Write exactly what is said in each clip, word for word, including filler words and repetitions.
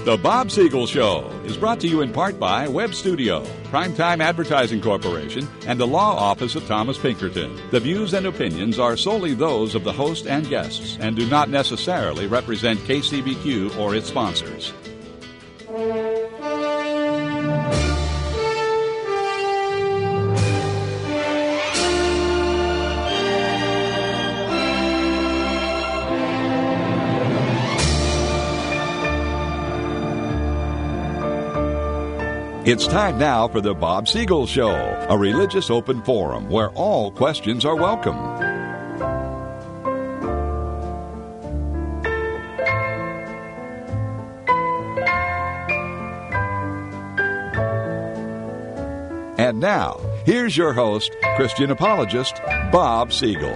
The Bob Siegel Show is brought to you in part by Web Studio, Primetime Advertising Corporation, and the Law Office of Thomas Pinkerton. The views and opinions are solely those of the host and guests and do not necessarily represent K C B Q or its sponsors. It's time now for the Bob Siegel Show, a religious open forum where all questions are welcome. And now, here's your host, Christian apologist, Bob Siegel.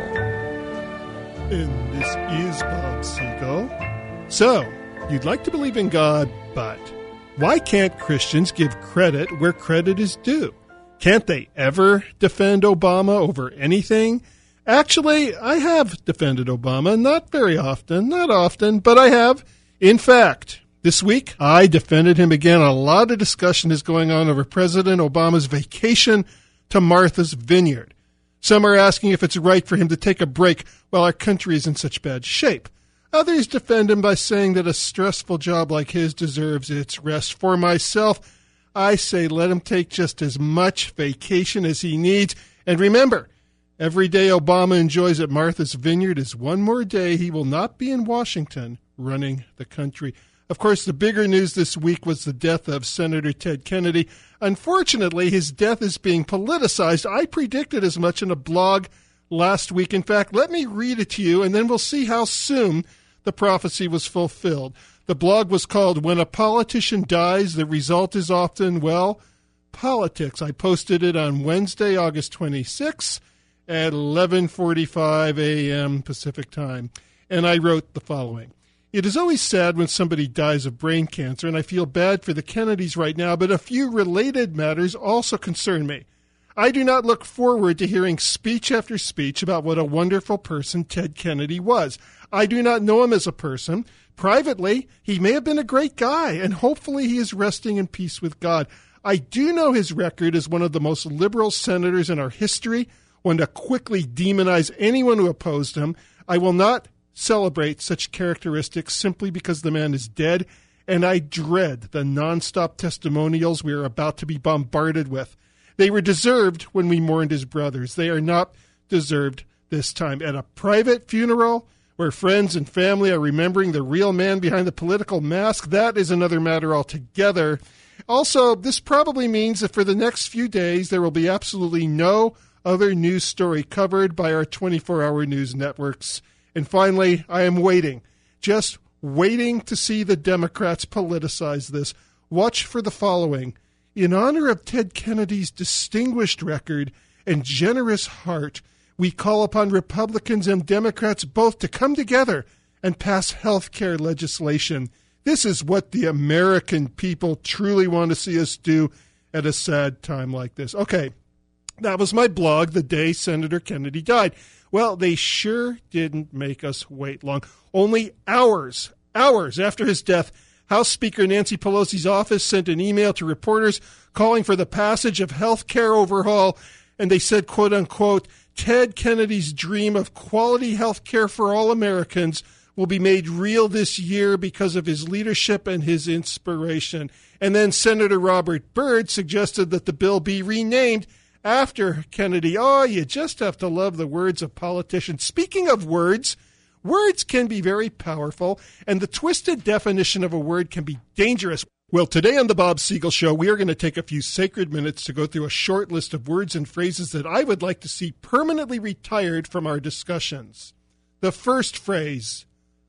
And this is Bob Siegel. So, you'd like to believe in God, but why can't Christians give credit where credit is due? Can't they ever defend Obama over anything? Actually, I have defended Obama, not very often, not often, but I have. In fact, this week, I defended him again. A lot of discussion is going on over President Obama's vacation to Martha's Vineyard. Some are asking if it's right for him to take a break while our country is in such bad shape. Others defend him by saying that a stressful job like his deserves its rest. For myself, I say let him take just as much vacation as he needs. And remember, every day Obama enjoys at Martha's Vineyard is one more day he will not be in Washington running the country. Of course, the bigger news this week was the death of Senator Ted Kennedy. Unfortunately, his death is being politicized. I predicted as much in a blog last week. In fact, let me read it to you, and then we'll see how soon the prophecy was fulfilled. The blog was called When a Politician Dies, the Result is Often, well, Politics. I posted it on Wednesday, August twenty-sixth at eleven forty-five a.m. Pacific time. And I wrote the following. It is always sad when somebody dies of brain cancer, and I feel bad for the Kennedys right now, but a few related matters also concern me. I do not look forward to hearing speech after speech about what a wonderful person Ted Kennedy was. I do not know him as a person. Privately, he may have been a great guy, and hopefully he is resting in peace with God. I do know his record as one of the most liberal senators in our history, one to quickly demonize anyone who opposed him. I will not celebrate such characteristics simply because the man is dead, and I dread the nonstop testimonials we are about to be bombarded with. They were deserved when we mourned his brothers. They are not deserved this time. At a private funeral where friends and family are remembering the real man behind the political mask, that is another matter altogether. Also, this probably means that for the next few days, there will be absolutely no other news story covered by our twenty-four hour news networks. And finally, I am waiting, just waiting to see the Democrats politicize this. Watch for the following. In honor of Ted Kennedy's distinguished record and generous heart, we call upon Republicans and Democrats both to come together and pass health care legislation. This is what the American people truly want to see us do at a sad time like this. Okay, that was my blog the day Senator Kennedy died. Well, they sure didn't make us wait long. Only hours, hours after his death, House Speaker Nancy Pelosi's office sent an email to reporters calling for the passage of health care overhaul, and they said, quote unquote, Ted Kennedy's dream of quality health care for all Americans will be made real this year because of his leadership and his inspiration. And then Senator Robert Byrd suggested that the bill be renamed after Kennedy. Oh, you just have to love the words of politicians. Speaking of words, words can be very powerful, and the twisted definition of a word can be dangerous. Well, today on the Bob Siegel Show, we are going to take a few sacred minutes to go through a short list of words and phrases that I would like to see permanently retired from our discussions. The first phrase,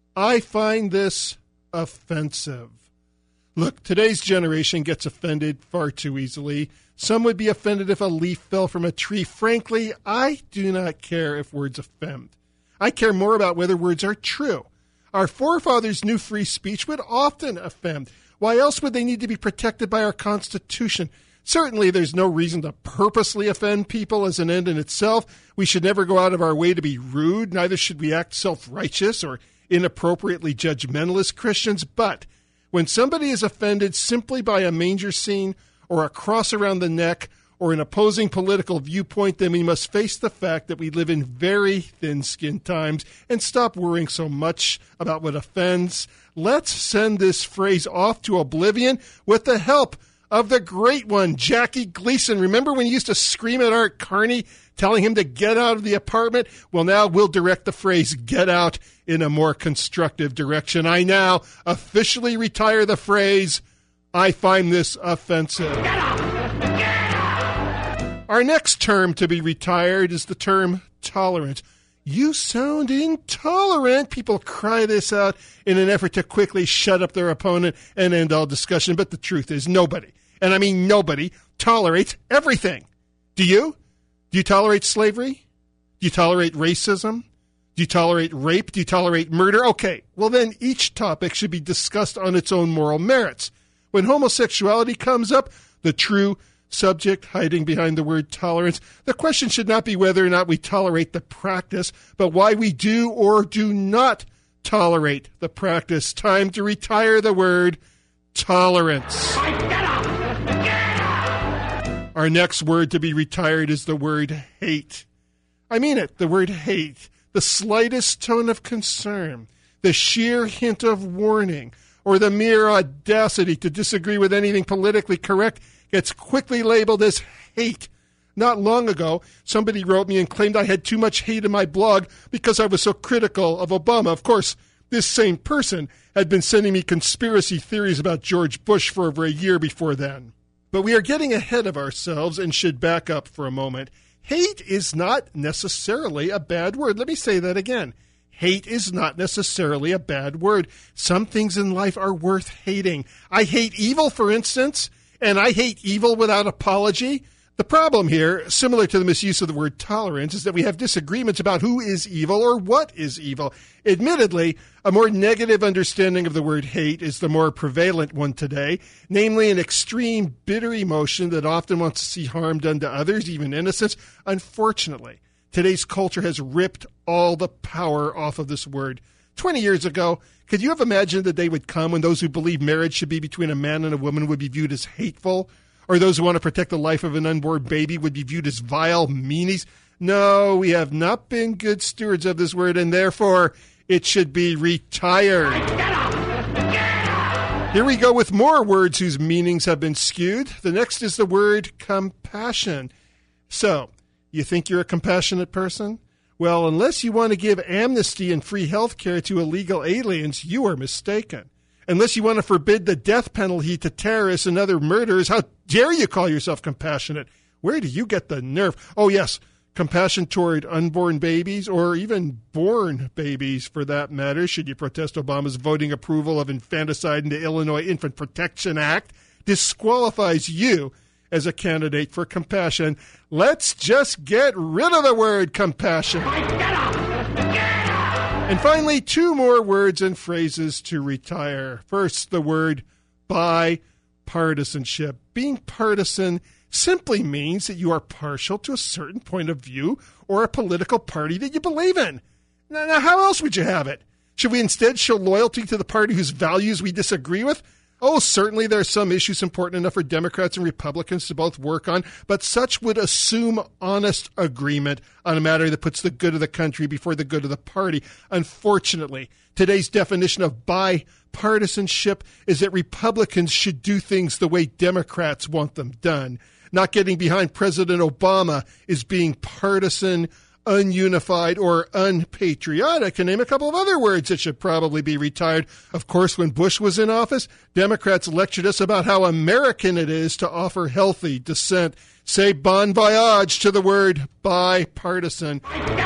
I find this offensive. Look, today's generation gets offended far too easily. Some would be offended if a leaf fell from a tree. Frankly, I do not care if words offend. I care more about whether words are true. Our forefathers knew free speech would often offend. Why else would they need to be protected by our Constitution? Certainly, there's no reason to purposely offend people as an end in itself. We should never go out of our way to be rude. Neither should we act self-righteous or inappropriately judgmental as Christians. But When somebody is offended simply by a manger scene or a cross around the neck or an opposing political viewpoint, then we must face the fact that we live in very thin-skinned times and stop worrying so much about what offends. Let's send this phrase off to oblivion with the help of the great one, Jackie Gleason. Remember when you used to scream at Art Carney, telling him to get out of the apartment? Well, now we'll direct the phrase get out in a more constructive direction. I now officially retire the phrase, I find this offensive. Get out! Our next term to be retired is the term tolerant. You sound intolerant. People cry this out in an effort to quickly shut up their opponent and end all discussion. But the truth is nobody, and I mean nobody, tolerates everything. Do you? Do you tolerate slavery? Do you tolerate racism? Do you tolerate rape? Do you tolerate murder? Okay, well then each topic should be discussed on its own moral merits. When homosexuality comes up, the true subject hiding behind the word tolerance, the question should not be whether or not we tolerate the practice, but why we do or do not tolerate the practice. Time to retire the word tolerance. Our next word to be retired is the word hate. I mean it, the word hate. The slightest tone of concern, the sheer hint of warning, or the mere audacity to disagree with anything politically correct gets quickly labeled as hate. Not long ago, somebody wrote me and claimed I had too much hate in my blog because I was so critical of Obama. Of course, this same person had been sending me conspiracy theories about George Bush for over a year before then. But we are getting ahead of ourselves and should back up for a moment. Hate is not necessarily a bad word. Let me say that again. Hate is not necessarily a bad word. Some things in life are worth hating. I hate evil, for instance, and I hate evil without apology. The problem here, similar to the misuse of the word tolerance, is that we have disagreements about who is evil or what is evil. Admittedly, a more negative understanding of the word hate is the more prevalent one today, namely an extreme, bitter emotion that often wants to see harm done to others, even innocents. Unfortunately, today's culture has ripped all the power off of this word. Twenty years ago, could you have imagined the day would come when those who believe marriage should be between a man and a woman would be viewed as hateful? Or those who want to protect the life of an unborn baby would be viewed as vile meanies? No, we have not been good stewards of this word, and therefore it should be retired. Here we go with more words whose meanings have been skewed. The next is the word compassion. So, you think you're a compassionate person? Well, unless you want to give amnesty and free health care to illegal aliens, you are mistaken. Unless you want to forbid the death penalty to terrorists and other murderers, how dare you call yourself compassionate? Where do you get the nerve? Oh, yes, compassion toward unborn babies, or even born babies for that matter, should you protest Obama's voting approval of infanticide in the Illinois Infant Protection Act, disqualifies you as a candidate for compassion. Let's just get rid of the word compassion. And finally, two more words and phrases to retire. First, the word bipartisanship. Being partisan simply means that you are partial to a certain point of view or a political party that you believe in. Now, now how else would you have it? Should we instead show loyalty to the party whose values we disagree with? Oh, certainly there are some issues important enough for Democrats and Republicans to both work on, but such would assume honest agreement on a matter that puts the good of the country before the good of the party. Unfortunately, today's definition of bipartisanship is that Republicans should do things the way Democrats want them done. Not getting behind President Obama is being partisan, ununified, or unpatriotic, and name a couple of other words that should probably be retired. Of course, when Bush was in office, Democrats lectured us about how American it is to offer healthy dissent. Say bon voyage to the word bipartisan.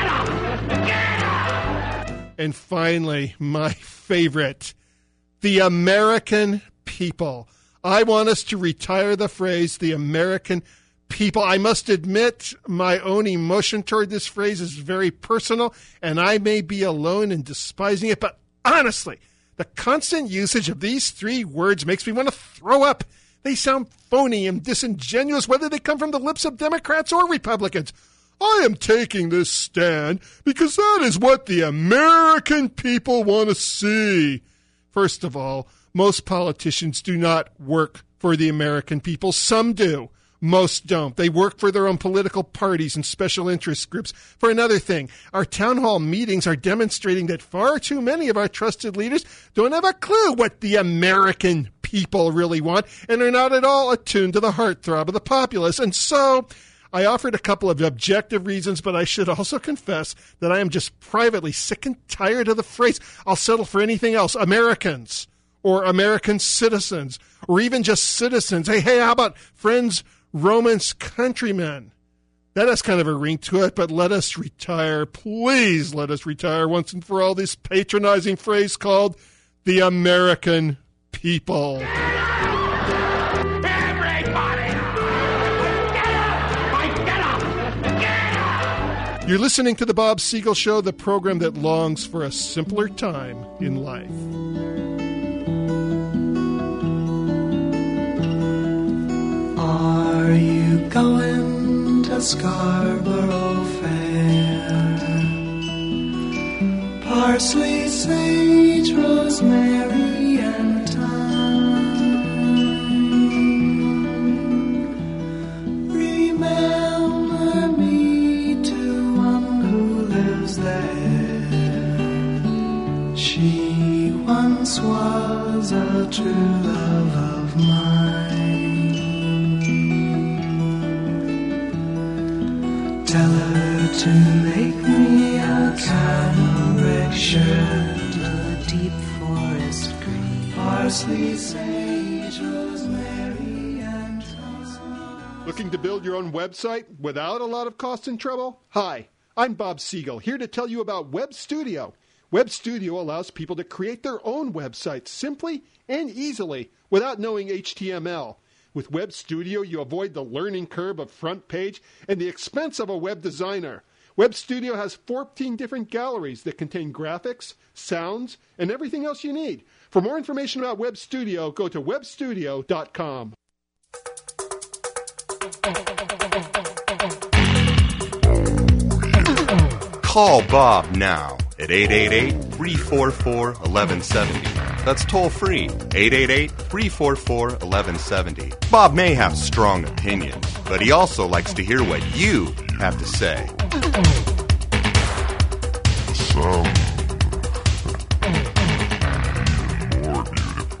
And finally, my favorite, the American people. I want us to retire the phrase, the American people. I must admit my own emotion toward this phrase is very personal, and I may be alone in despising it, but honestly, the constant usage of these three words makes me want to throw up. They sound phony and disingenuous, whether they come from the lips of Democrats or Republicans. I am taking this stand because that is what the American people want to see. First of all, most politicians do not work for the American people. Some do. Most don't. They work for their own political parties and special interest groups. For another thing, our town hall meetings are demonstrating that far too many of our trusted leaders don't have a clue what the American people really want and are not at all attuned to the heartthrob of the populace. And so I offered a couple of objective reasons, but I should also confess that I am just privately sick and tired of the phrase, I'll settle for anything else, Americans or American citizens or even just citizens. Hey, hey, how about friends, Romans, countrymen? That has kind of a ring to it, but let us retire. Please let us retire once and for all this patronizing phrase called the American people. Everybody! Get up! Get up! Get up! You're listening to The Bob Siegel Show, the program that longs for a simpler time in life. Are you going to Scarborough Fair? Parsley, sage, rosemary, and thyme. Remember me to one who lives there. She once was a true love of mine. Tell her to make me a cambric shirt, a deep forest green, parsley, sage, rosemary, and thyme. Looking to build your own website without a lot of cost and trouble? Hi, I'm Bob Siegel, here to tell you about Web Studio. Web Studio allows people to create their own websites simply and easily without knowing H T M L. With Web Studio, you avoid the learning curve of front page and the expense of a web designer. Web Studio has fourteen different galleries that contain graphics, sounds, and everything else you need. For more information about Web Studio, go to web studio dot com. Call Bob now at eight eight eight, three four four, one one seven zero. That's toll free, eight eight eight, three four four, one one seven zero. Bob may have strong opinions, but he also likes to hear what you have to say. Some more beautiful.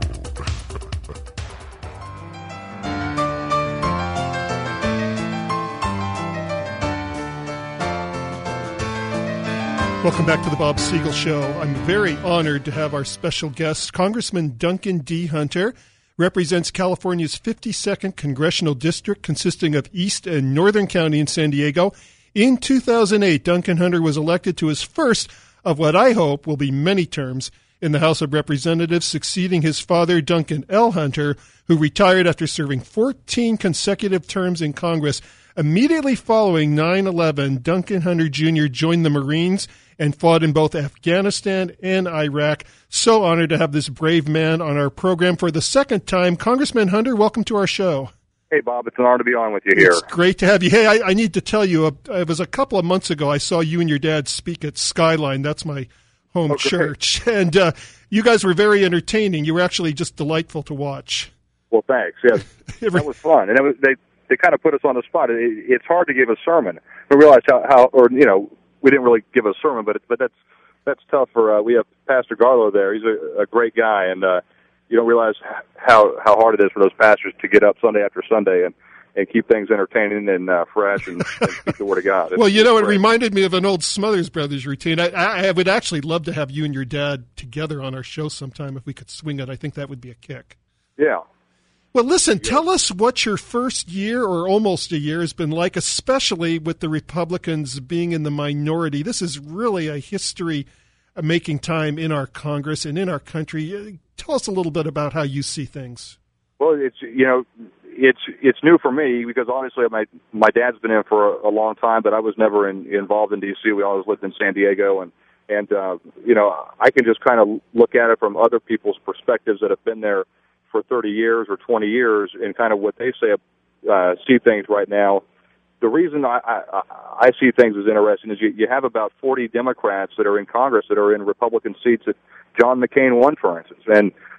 Welcome back to the Bob Siegel Show. I'm very honored to have our special guest, Congressman Duncan D. Hunter, represents California's fifty-second Congressional District, consisting of East and Northern County in San Diego. In two thousand eight, Duncan Hunter was elected to his first of what I hope will be many terms in the House of Representatives, succeeding his father, Duncan L. Hunter, who retired after serving fourteen consecutive terms in Congress. Immediately following nine eleven, Duncan Hunter Junior joined the Marines and fought in both Afghanistan and Iraq. So honored to have this brave man on our program for the second time. Congressman Hunter, welcome to our show. Hey, Bob, it's an honor to be on with you here. It's great to have you. Hey, I, I need to tell you, uh, it was a couple of months ago I saw you and your dad speak at Skyline. That's my home Okay. church. And uh, you guys were very entertaining. You were actually just delightful to watch. Well, thanks. Yes, that was fun. And it was, they they kind of put us on the spot. It, it's hard to give a sermon. We realized how, how, or, you know, we didn't really give a sermon, but it, but that's that's tough for, uh, we have Pastor Garlow there. He's a, a great guy, and uh, you don't realize how, how hard it is for those pastors to get up Sunday after Sunday and, and keep things entertaining and uh, fresh and, and speak the Word of God. It's, well, you know, it great. reminded me of an old Smothers Brothers routine. I, I would actually love to have you and your dad together on our show sometime if we could swing it. I think that would be a kick. Yeah. Well, listen, tell us what your first year or almost a year has been like, especially with the Republicans being in the minority. This is really a history-making time in our Congress and in our country. Tell us a little bit about how you see things. Well, it's, you know, it's it's new for me because obviously my my dad's been in for a, a long time, but I was never in, involved in D C. We always lived in San Diego, and and uh, you know, I can just kind of look at it from other people's perspectives that have been there for thirty years or twenty years, and kind of what they say, uh, see things right now. The reason I, I, I see things as interesting is you, you have about forty Democrats that are in Congress that are in Republican seats that John McCain won, for instance. And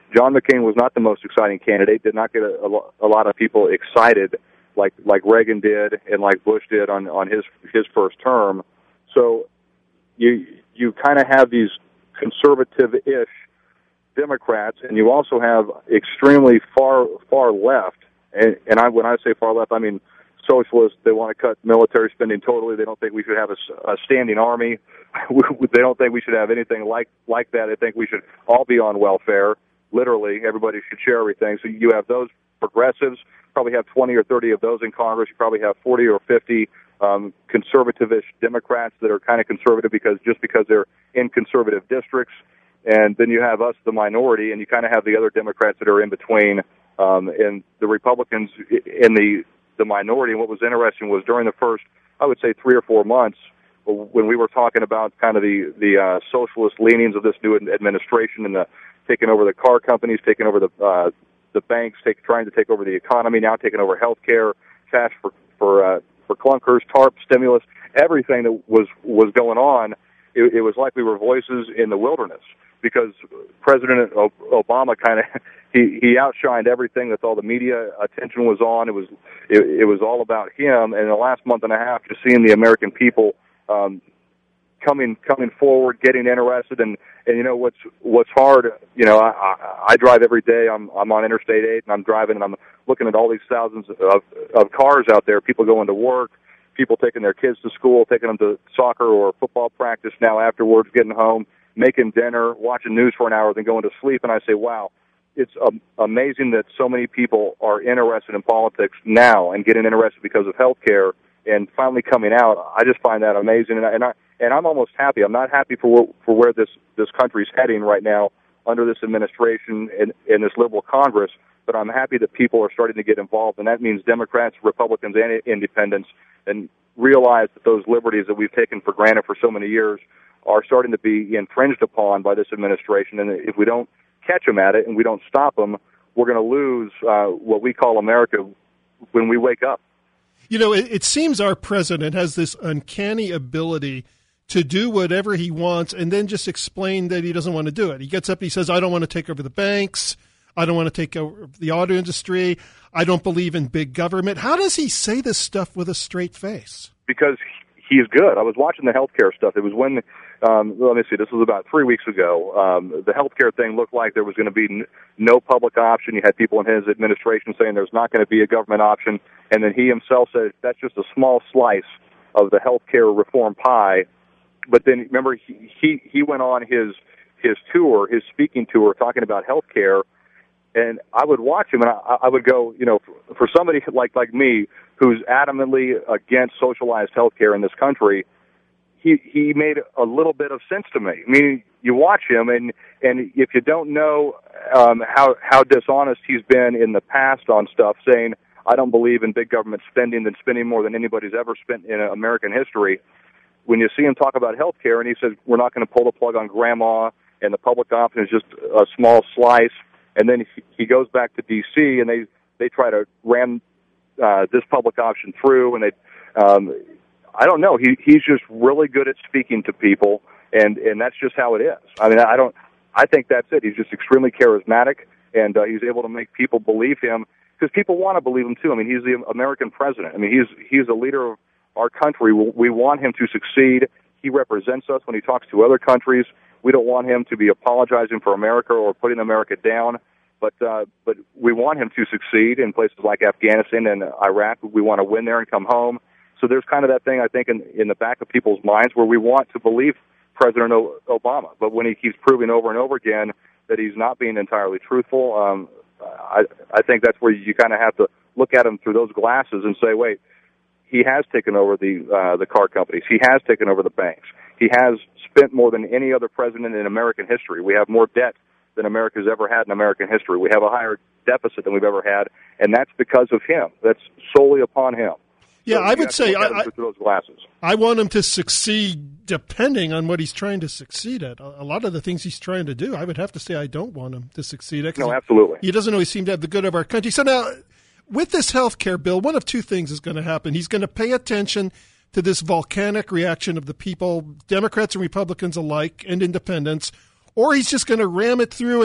John McCain was not the most exciting candidate, did not get a, a, lo- a lot of people excited like like Reagan did and like Bush did on, on his his first term. So you you kind of have these conservative-ish Democrats, and you also have extremely far far left. And, and I, when I say far left, I mean socialists. They want to cut military spending totally. They don't think we should have a, a standing army. They don't think we should have anything like like that. They think we should all be on welfare. Literally, everybody should share everything. So you have those progressives. Probably have twenty or thirty of those in Congress. You probably have forty or fifty um, conservative-ish Democrats that are kind of conservative because just because they're in conservative districts. And then you have us, the minority, and you kind of have the other Democrats that are in between. Um, and the Republicans in the the minority. And what was interesting was during the first, I would say, three or four months, when we were talking about kind of the the uh, socialist leanings of this new administration and the taking over the car companies, taking over the uh, the banks, take, trying to take over the economy, now taking over health care, cash for for uh, for clunkers, TARP, stimulus, everything that was was going on. It, it was like we were voices in the wilderness because President Obama kind of he he outshined everything that all the media attention was on. It was it, it was all about him. And in the last month and a half, just seeing the American people um, coming coming forward, getting interested, and and you know what's what's hard. You know, I, I, I drive every day. I'm I'm on Interstate eight, and I'm driving, and I'm looking at all these thousands of of cars out there. People going to work, people taking their kids to school, taking them to soccer or football practice. Now afterwards, getting home, making dinner, watching news for an hour, then going to sleep. And I say, wow, it's um, amazing that so many people are interested in politics now and getting interested because of health care and finally coming out. I just find that amazing, and I, and I and I'm almost happy. I'm not happy for where, for where this this country's heading right now under this administration and in this liberal Congress. But I'm happy that people are starting to get involved, and that means Democrats, Republicans, and independents, and realize that those liberties that we've taken for granted for so many years are starting to be infringed upon by this administration. And if we don't catch them at it and we don't stop them, we're going to lose uh, what we call America when we wake up. You know, it, it seems our president has this uncanny ability to do whatever he wants and then just explain that he doesn't want to do it. He gets up and he says, I don't want to take over the banks. I don't want to take over the auto industry. I don't believe in big government. How does he say this stuff with a straight face? Because he's good. I was watching the healthcare stuff. It was when, um, let me see, this was about three weeks ago. Um, the healthcare thing looked like there was going to be n- no public option. You had people in his administration saying there's not going to be a government option. And then he himself said that's just a small slice of the healthcare reform pie. But then, remember, he, he, he went on his his tour, his speaking tour, talking about healthcare. And I would watch him, and I, I would go, you know, for, for somebody like like me who's adamantly against socialized healthcare in this country, he he made a little bit of sense to me. I mean, you watch him, and and if you don't know um, how how dishonest he's been in the past on stuff, saying I don't believe in big government spending than spending more than anybody's ever spent in American history. When you see him talk about healthcare, and he says we're not going to pull the plug on grandma, and the public option is just a small slice. And then he goes back to D C and they, they try to ram uh, this public option through. And they, um, I don't know. He he's just really good at speaking to people, and, and that's just how it is. I mean, I don't. I think that's it. He's just extremely charismatic, and uh, he's able to make people believe him because people want to believe him too. I mean, he's the American president. I mean, he's he's the leader of our country. We want him to succeed. He represents us when he talks to other countries. We don't want him to be apologizing for America or putting America down, but uh, but we want him to succeed in places like Afghanistan and Iraq. We want to win there and come home. So there's kind of that thing, I think, in, in the back of people's minds where we want to believe President o- Obama. But when he keeps proving over and over again that he's not being entirely truthful, um, I, I think that's where you kind of have to look at him through those glasses and say, wait, he has taken over the uh, the car companies. He has taken over the banks. He has spent more than any other president in American history. We have more debt than America's ever had in American history. We have a higher deficit than we've ever had, and that's because of him. That's solely upon him. Yeah, so I would say I, through those glasses. I want him to succeed depending on what he's trying to succeed at. A lot of the things he's trying to do, I would have to say I don't want him to succeed at. No, absolutely. He, he doesn't always seem to have the good of our country. So now, with this health care bill, one of two things is going to happen. He's going to pay attention to this volcanic reaction of the people, Democrats and Republicans alike, and independents, or he's just going to ram it through and then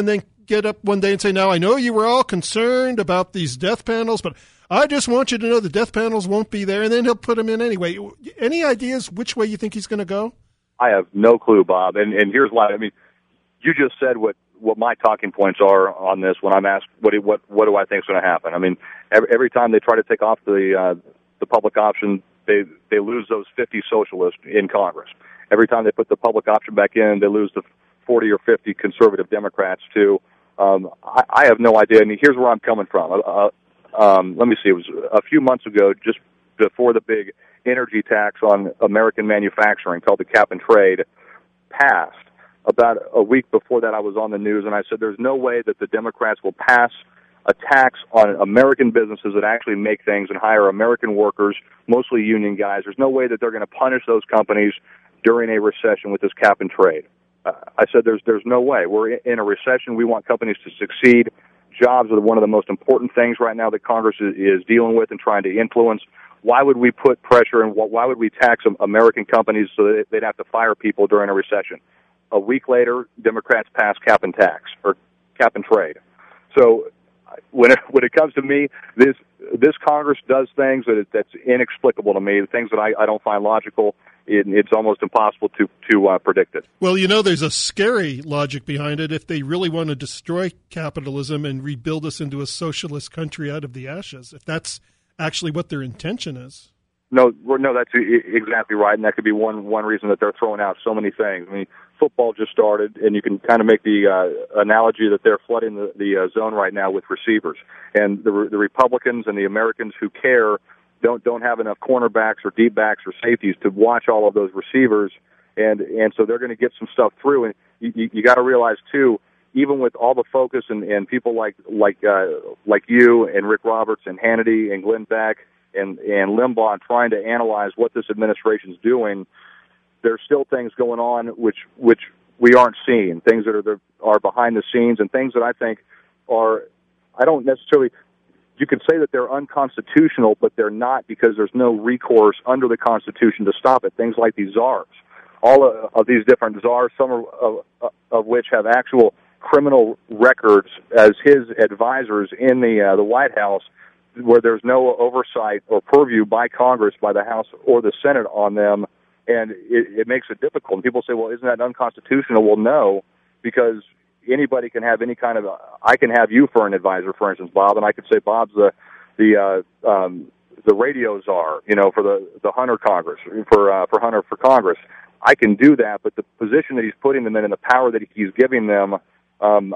get up one day and say, now, I know you were all concerned about these death panels, but I just want you to know the death panels won't be there, and then he'll put them in anyway. Any ideas which way you think he's going to go? I have no clue, Bob, and, and here's why. I mean, you just said what, what my talking points are on this when I'm asked what do, what, what do I think is going to happen. I mean, every, every time they try to take off the uh, the public option, they, they lose those fifty socialists in Congress. Every time they put the public option back in, they lose the forty or fifty conservative Democrats, too. Um, I, I have no idea. I mean, here's where I'm coming from. Uh, um, let me see. It was a few months ago, just before the big energy tax on American manufacturing called the cap and trade passed. About a week before that, I was on the news, and I said there's no way that the Democrats will pass a tax on American businesses that actually make things and hire American workers, mostly union guys. There's no way that they're going to punish those companies during a recession with this cap and trade. Uh, I said there's there's no way. We're in a recession. We want companies to succeed. Jobs are one of the most important things right now that Congress is, is dealing with and trying to influence. Why would we put pressure and why would we tax American companies so that they'd have to fire people during a recession? A week later, Democrats pass cap and tax or cap and trade. So when it when it comes to me, this this Congress does things that that's inexplicable to me, things that I, I don't find logical. It, it's almost impossible to to uh, predict it. Well, you know, there's a scary logic behind it. If they really want to destroy capitalism and rebuild us into a socialist country out of the ashes, if that's actually what their intention is. No, no, that's exactly right, and that could be one one reason that they're throwing out so many things. I mean, football just started, and you can kind of make the uh, analogy that they're flooding the, the uh, zone right now with receivers, and the the Republicans and the Americans who care don't don't have enough cornerbacks or deep backs or safeties to watch all of those receivers, and and so they're going to get some stuff through, and you, you, you got to realize too, even with all the focus and, and people like like uh, like you and Rick Roberts and Hannity and Glenn Beck and and Limbaugh trying to analyze what this administration's doing, there's still things going on which which we aren't seeing, things that are that are behind the scenes and things that I think are, I don't necessarily, you could say that they're unconstitutional, but they're not because there's no recourse under the Constitution to stop it. Things like these czars, all of, of these different czars, some of, of, of which have actual criminal records as his advisors in the uh, the White House, where there's no oversight or purview by Congress, by the House or the Senate on them, and it, it makes it difficult. And people say, well, isn't that unconstitutional? Well, no, because anybody can have any kind of, I can have you for an advisor, for instance, Bob, and I could say Bob's the the uh, um, the radio czar, you know, for the, the Hunter Congress, for uh, for Hunter for Congress. I can do that, but the position that he's putting them in and the power that he's giving them, um,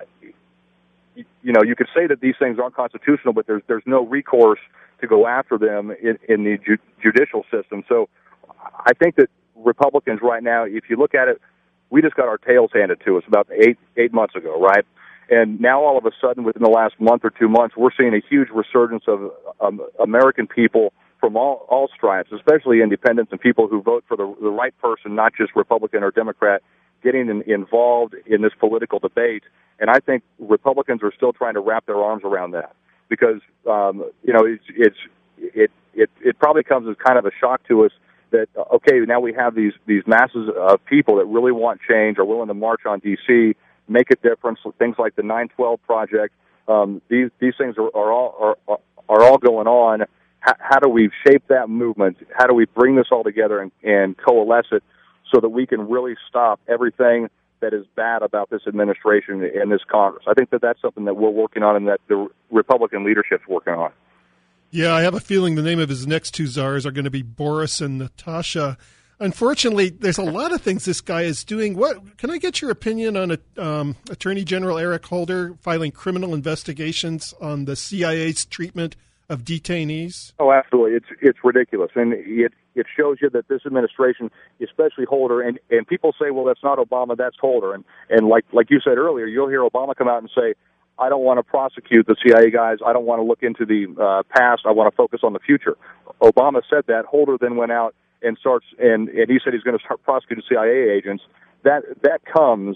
you know, you could say that these things aren't constitutional, but there's there's no recourse to go after them in, in the ju- judicial system. So I think that Republicans right now, if you look at it, we just got our tails handed to us about eight eight months ago, right? And now all of a sudden, within the last month or two months, we're seeing a huge resurgence of um, American people from all, all stripes, especially independents and people who vote for the, the right person, not just Republican or Democrat, getting in, involved in this political debate. And I think Republicans are still trying to wrap their arms around that because, um, you know, it's, it's, it, it, it probably comes as kind of a shock to us that, okay, now we have these, these masses of people that really want change, are willing to march on D C, make a difference, things like the nine twelve Project. Um, these, these things are, are, all, are, are all going on. How, how do we shape that movement? How do we bring this all together and, and coalesce it so that we can really stop everything that is bad about this administration and this Congress? I think that that's something that we're working on and that the Republican leadership's working on. Yeah, I have a feeling the name of his next two czars are going to be Boris and Natasha. Unfortunately, there's a lot of things this guy is doing. What can I get your opinion on um, Attorney General Eric Holder filing criminal investigations on the C I A's treatment of detainees? Oh, absolutely. It's it's ridiculous. And it it shows you that this administration, especially Holder, and, and people say, well, that's not Obama, that's Holder. And, and like like you said earlier, you'll hear Obama come out and say, I don't want to prosecute the C I A guys. I don't want to look into the uh, past. I want to focus on the future. Obama said that. Holder then went out and starts, and, and he said he's going to start prosecuting C I A agents. That that comes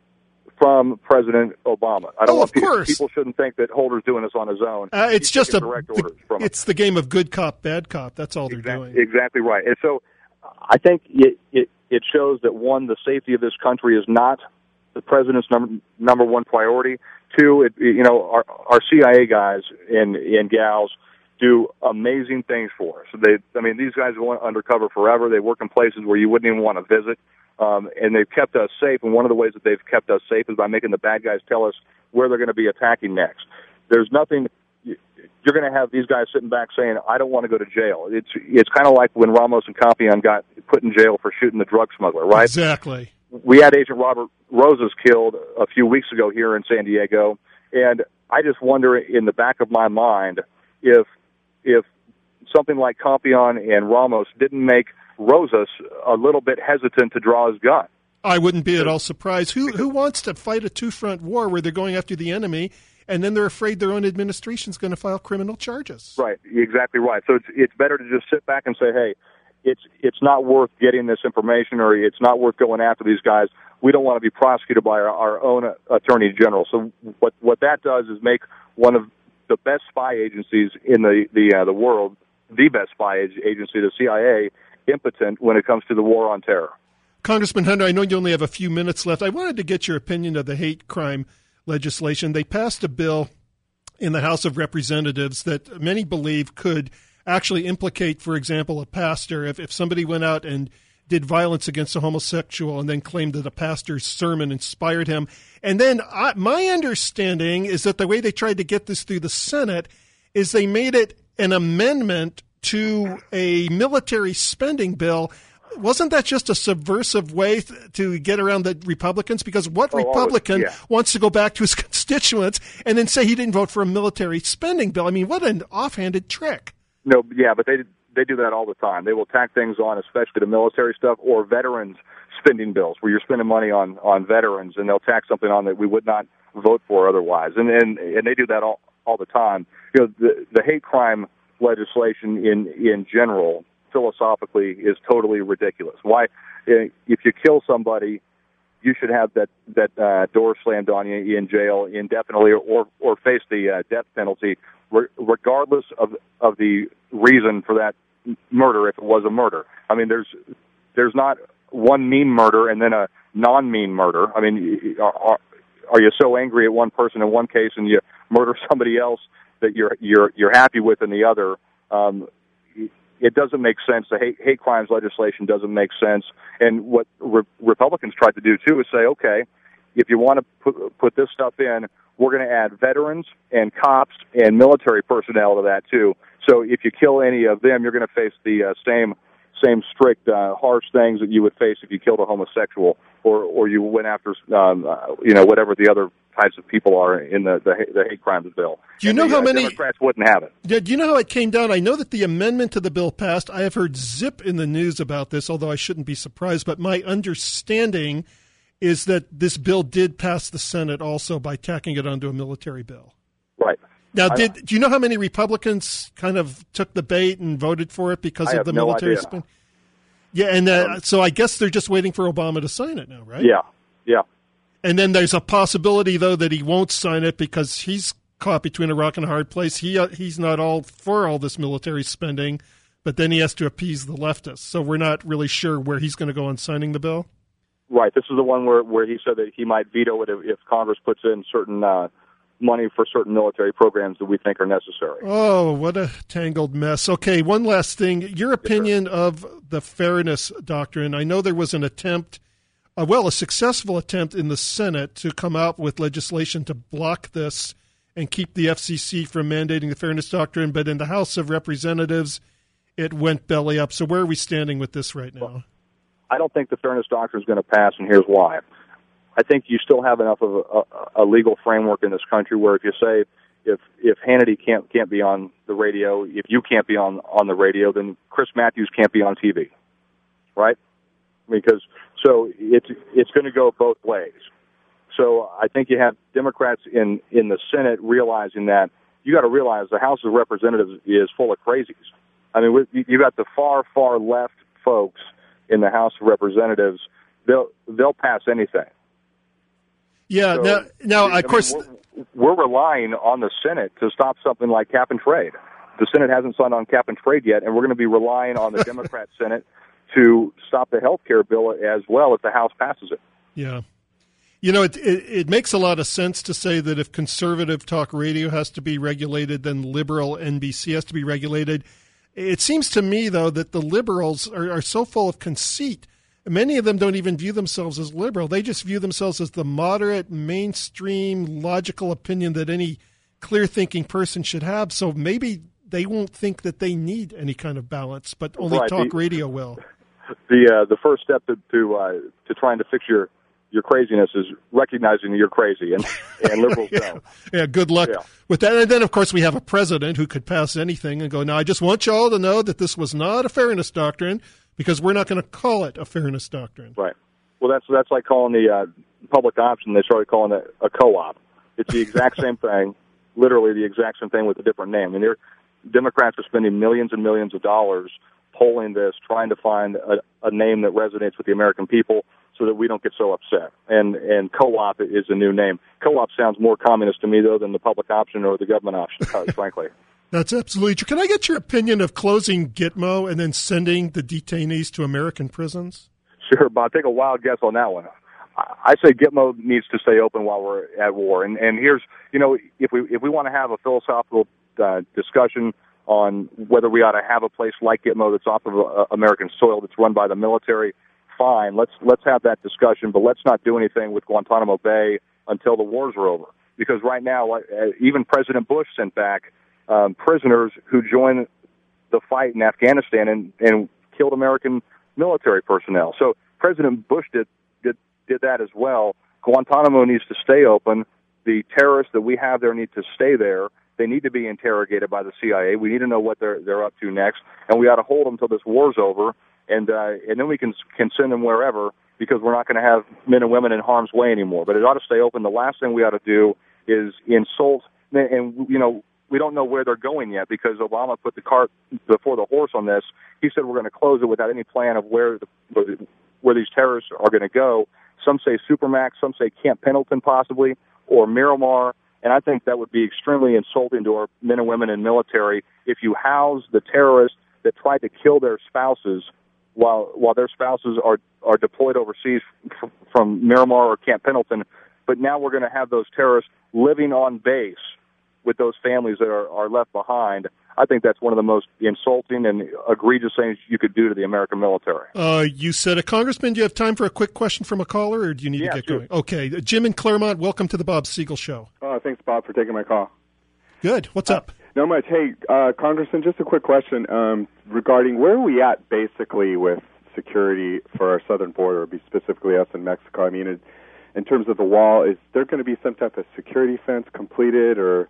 from President Obama. I don't oh, want of people, course. people shouldn't think that Holder's doing this on his own. Uh, it's he's just a direct the, orders from it's the game of good cop, bad cop. That's all they're exactly, doing. Exactly right. And so I think it, it it shows that one, the safety of this country is not the president's number number one priority. Two, it, you know, our, our C I A guys and and gals do amazing things for us. They, I mean, these guys went undercover forever. They work in places where you wouldn't even want to visit, um, and they've kept us safe. And one of the ways that they've kept us safe is by making the bad guys tell us where they're going to be attacking next. There's nothing. You're going to have these guys sitting back saying, "I don't want to go to jail." It's it's kind of like when Ramos and Campion got put in jail for shooting the drug smuggler, right? Exactly. We had Agent Robert Rosas killed a few weeks ago here in San Diego, and I just wonder in the back of my mind if if something like Campion and Ramos didn't make Rosas a little bit hesitant to draw his gun. I wouldn't be at all surprised. Who who wants to fight a two-front war where they're going after the enemy, and then they're afraid their own administration is going to file criminal charges? Right, exactly right. So it's it's better to just sit back and say, hey, it's it's not worth getting this information, or it's not worth going after these guys. We don't want to be prosecuted by our, our own attorney general. So what what that does is make one of the best spy agencies in the the uh, the world, the best spy agency, the C I A, impotent when it comes to the war on terror. Congressman Hunter, I know you only have a few minutes left. I wanted to get your opinion of the hate crime legislation. They passed a bill in the House of Representatives that many believe could actually implicate, for example, a pastor. If, if somebody went out and did violence against a homosexual and then claimed that a pastor's sermon inspired him. And then I, my understanding is that the way they tried to get this through the Senate is they made it an amendment to a military spending bill. Wasn't that just a subversive way th- to get around the Republicans? Because what oh, Republican yeah. wants to go back to his constituents and then say he didn't vote for a military spending bill? I mean, what an offhanded trick. No, yeah, but they they do that all the time. They will tack things on, especially the military stuff, or veterans spending bills, where you're spending money on, on veterans, and they'll tack something on that we would not vote for otherwise. And and, and they do that all, all the time. You know, the, the hate crime legislation in, in general, philosophically, is totally ridiculous. Why, if you kill somebody, you should have that that uh, door slammed on you in jail indefinitely, or or face the uh, death penalty, re- regardless of of the reason for that murder. If it was a murder, I mean, there's there's not one mean murder and then a non-mean murder. I mean, are, are you so angry at one person in one case and you murder somebody else that you're you're you're happy with in the other? Um, It doesn't make sense. The hate, hate crimes legislation doesn't make sense. And what re- Republicans tried to do, too, is say, okay, if you want to put, put this stuff in, we're going to add veterans and cops and military personnel to that, too. So if you kill any of them, you're going to face the uh, same same strict, uh, harsh things that you would face if you killed a homosexual or, or you went after, um, uh, you know, whatever the other types of people are in the, the, the hate crimes bill. Do you and know the, how uh, many Democrats wouldn't have it? Do you know how it came down? I know that the amendment to the bill passed. I have heard zip in the news about this, although I shouldn't be surprised. But my understanding is that this bill did pass the Senate also by tacking it onto a military bill. Right. Now, I, did do you know how many Republicans kind of took the bait and voted for it because I of have the no military idea. spend? Yeah, and uh, Um, so I guess they're just waiting for Obama to sign it now, right? Yeah, yeah. And then there's a possibility, though, that he won't sign it because he's caught between a rock and a hard place. He uh, he's not all for all this military spending, but then he has to appease the leftists. So we're not really sure where he's going to go on signing the bill. Right. This is the one where, where he said that he might veto it if, if Congress puts in certain uh, money for certain military programs that we think are necessary. Oh, what a tangled mess. Okay, one last thing. Your opinion of the fairness doctrine. I know there was an attempt, uh, well, a successful attempt in the Senate to come out with legislation to block this and keep the F C C from mandating the fairness doctrine, but in the House of Representatives, it went belly up. So where are we standing with this right now? Well, I don't think the fairness doctrine is going to pass, and here's why. I think you still have enough of a, a, a legal framework in this country where if you say if if Hannity can't can't be on the radio, if you can't be on on the radio, then Chris Matthews can't be on T V, right? Because so it's it's going to go both ways. So I think you have Democrats in in the Senate realizing that. You got to realize the House of Representatives is full of crazies. I mean, you got the far far left folks in the House of Representatives. They'll they'll pass anything. Yeah. So, now, now I of course, mean, we're, we're relying on the Senate to stop something like cap and trade. The Senate hasn't signed on cap and trade yet, and we're going to be relying on the Democrat Senate to stop the health care bill as well if the House passes it. yeah. You know, it, it it makes a lot of sense to say that if conservative talk radio has to be regulated, then liberal N B C has to be regulated. It seems to me, though, that the liberals are, are so full of conceit. Many of them don't even view themselves as liberal. They just view themselves as the moderate, mainstream, logical opinion that any clear-thinking person should have. So maybe they won't think that they need any kind of balance, but only right. talk the, radio will. The uh, the first step to to, uh, to trying to fix your your craziness is recognizing that you're crazy, and, and liberals yeah. don't. Yeah, good luck yeah. with that. And then, of course, we have a president who could pass anything and go, now, I just want you all to know that this was not a fairness doctrine because we're not going to call it a fairness doctrine. Right. Well, that's that's like calling the uh, public option, they started calling it a co-op. It's the exact same thing, literally the exact same thing with a different name. I mean, they're, Democrats are spending millions and millions of dollars polling this, trying to find a, a name that resonates with the American people, so that we don't get so upset. And and co-op is a new name. Co-op sounds more communist to me, though, than the public option or the government option, does, frankly. That's absolutely true. Can I get your opinion of closing Gitmo and then sending the detainees to American prisons? Sure, Bob. Take a wild guess on that one. I say Gitmo needs to stay open while we're at war. And and here's, you know, if we if we want to have a philosophical uh, discussion on whether we ought to have a place like Gitmo that's off of uh, American soil, that's run by the military, fine, let's let's have that discussion, but let's not do anything with Guantanamo Bay until the wars are over. Because right now, uh, even President Bush sent back um, prisoners who joined the fight in Afghanistan and, and killed American military personnel. So President Bush did, did did that as well. Guantanamo needs to stay open. The terrorists that we have there need to stay there. They need to be interrogated by the C I A. We need to know what they're they're up to next, and we ought to hold them until this war's over. And uh, and then we can can send them wherever, because we're not going to have men and women in harm's way anymore. But it ought to stay open. The last thing we ought to do is insult, and you know we don't know where they're going yet, because Obama put the cart before the horse on this. He said we're going to close it without any plan of where the, where these terrorists are going to go. Some say Supermax, some say Camp Pendleton possibly, or Miramar. And I think that would be extremely insulting to our men and women in military if you house the terrorists that tried to kill their spouses while while their spouses are, are deployed overseas f- from Miramar or Camp Pendleton. But now we're going to have those terrorists living on base with those families that are, are left behind. I think that's one of the most insulting and egregious things you could do to the American military. Uh, you said a congressman. Do you have time for a quick question from a caller, or do you need yeah, to get sure. going? Okay. Jim in Claremont, welcome to the Bob Siegel Show. Oh, thanks, Bob, for taking my call. Good. What's uh, up? Not much. Hey, uh, Congressman, just a quick question um, regarding where are we at basically with security for our southern border, be specifically us in Mexico. I mean, it, in terms of the wall, is there going to be some type of security fence completed, or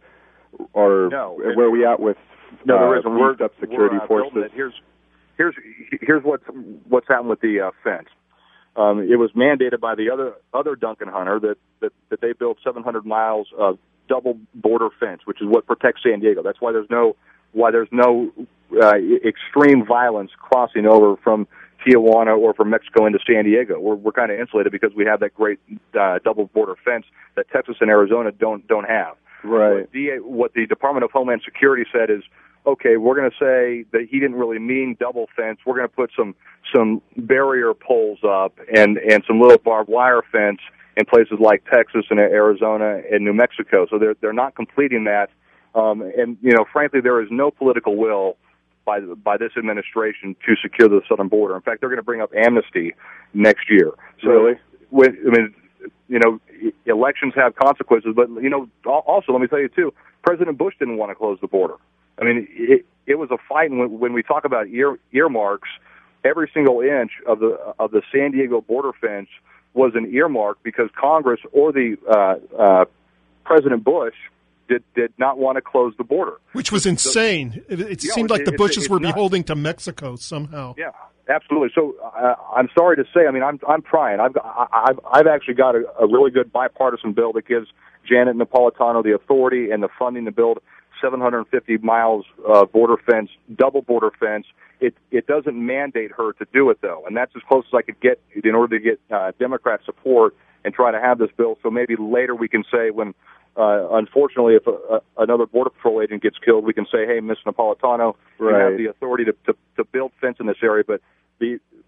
or no, where are we at with no, there uh, isn't. We're, up security we're, uh, forces? Here's here's here's what's what's happened with the uh, fence. Um, it was mandated by the other other Duncan Hunter that, that, that they build seven hundred miles of double border fence, which is what protects San Diego. That's why there's no why there's no uh, extreme violence crossing over from Tijuana or from Mexico into San Diego. We're we're kind of insulated because we have that great uh, double border fence that Texas and Arizona don't don't have. Right. What the, what the Department of Homeland Security said is, okay, we're going to say that he didn't really mean double fence. We're going to put some some barrier poles up and and some little barbed wire fence in places like Texas and Arizona and New Mexico. So they're they're not completing that. Um, and you know, frankly, there is no political will by by this administration to secure the southern border. In fact, they're going to bring up amnesty next year. So, really? With, I mean, you know, elections have consequences, but you know, also let me tell you too, President Bush didn't want to close the border. I mean, it, it was a fight. And when, when we talk about ear, earmarks, every single inch of the of the San Diego border fence was an earmark because Congress or the uh, uh, President Bush did did not want to close the border, which was insane. It, it yeah, seemed like it, the it, Bushes it's were not. beholden to Mexico somehow. Yeah, absolutely. So uh, I'm sorry to say, I mean, I'm I'm trying. I've I've I've actually got a, a really good bipartisan bill that gives Janet Napolitano the authority and the funding to build seven hundred fifty miles uh, border fence, double border fence. It it doesn't mandate her to do it though, and that's as close as I could get in order to get uh, Democrat support and try to have this bill. So maybe later we can say when. Uh, unfortunately, if a, a, another Border Patrol agent gets killed, we can say, hey, Miss Napolitano, you right. have the authority to, to, to build fence in this area. But the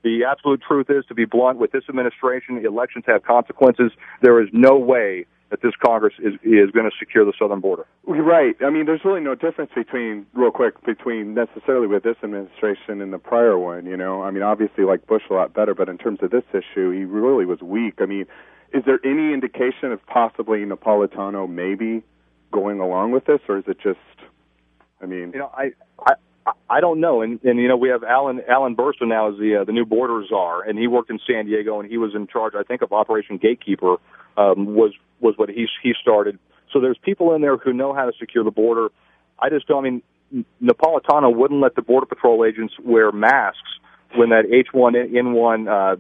The absolute truth is, to be blunt, with this administration, elections have consequences. There is no way that this Congress is is going to secure the southern border. Right. I mean, there's really no difference between, real quick, between necessarily with this administration and the prior one, you know. I mean, obviously, like Bush a lot better, but in terms of this issue, he really was weak. I mean, is there any indication of possibly Napolitano maybe going along with this, or is it just, I mean... You know, I... I I don't know, and, and you know we have Alan Alan Burstyn now as the uh, the new border czar, and he worked in San Diego, and he was in charge, I think, of Operation Gatekeeper. Um, was was what he he started. So there's people in there who know how to secure the border. I just don't. I mean, Napolitano wouldn't let the Border Patrol agents wear masks when that H one N one uh,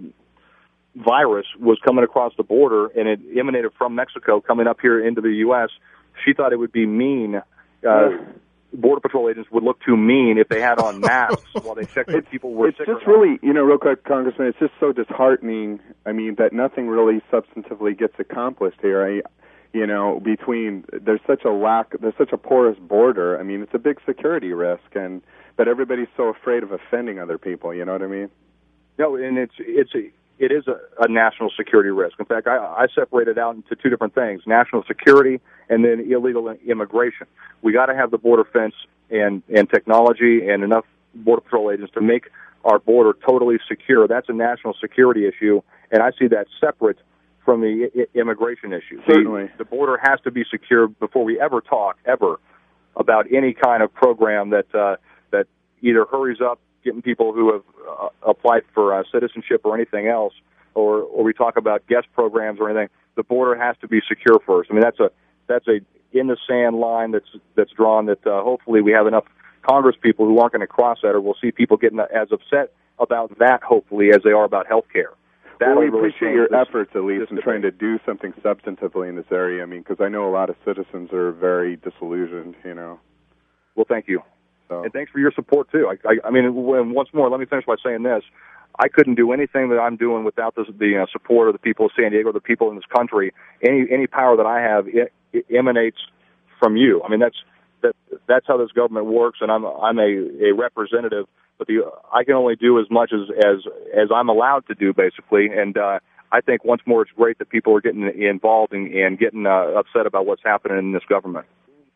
virus was coming across the border, and it emanated from Mexico coming up here into the U S. She thought it would be mean. Uh, Border Patrol agents would look too mean if they had on masks while they checked if people were it's sick. It's just really, you know, real quick, Congressman, it's just so disheartening, I mean, that nothing really substantively gets accomplished here. I, you know, between, there's such a lack, there's such a porous border. I mean, it's a big security risk, and but everybody's so afraid of offending other people, you know what I mean? No, and it's, it's a, it is a, a national security risk. In fact, I, I separate it out into two different things, national security and then illegal immigration. We got to have the border fence and, and technology and enough Border Patrol agents to make our border totally secure. That's a national security issue, and I see that separate from the I- immigration issue. Certainly. The, the border has to be secure before we ever talk, ever, about any kind of program that uh, that either hurries up getting people who have uh, applied for uh, citizenship or anything else, or, or we talk about guest programs or anything. The border has to be secure first. I mean, that's a that's a in the sand line that's that's drawn. That uh, hopefully we have enough Congress people who aren't going to cross that, or we'll see people getting as upset about that, hopefully, as they are about health care. Well, we really appreciate your this, efforts, at least, in trying to do something substantively in this area. I mean, because I know a lot of citizens are very disillusioned, you know. Well, thank you. So. And thanks for your support, too. I, I, I mean, once more, let me finish by saying this. I couldn't do anything that I'm doing without this, the uh, support of the people of San Diego, the people in this country. Any any power that I have it, it emanates from you. I mean, that's that that's how this government works, and I'm I'm a, a representative. But the I can only do as much as as, as I'm allowed to do, basically. And uh, I think once more, it's great that people are getting involved and, and getting uh, upset about what's happening in this government.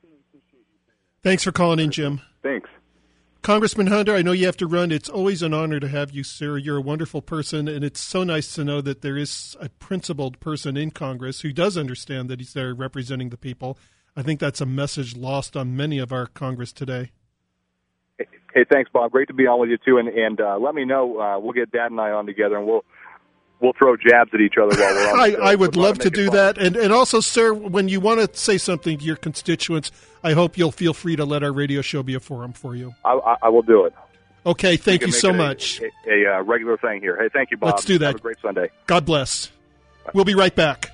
Thanks for calling in, Jim. Thanks. Congressman Hunter, I know you have to run. It's always an honor to have you, sir. You're a wonderful person, and it's so nice to know that there is a principled person in Congress who does understand that he's there representing the people. I think that's a message lost on many of our Congress today. Hey, thanks, Bob. Great to be on with you, too. And, and uh, let me know. Uh, we'll get Dad and I on together, and we'll we'll throw jabs at each other while we're on. I, the show. I would we'll love to do that. And, and also, sir, when you want to say something to your constituents, I hope you'll feel free to let our radio show be a forum for you. I, I, I will do it. Okay, thank you so much. A, a, a regular thing here. Hey, thank you, Bob. Let's do that. Have a great Sunday. God bless. Bye. We'll be right back.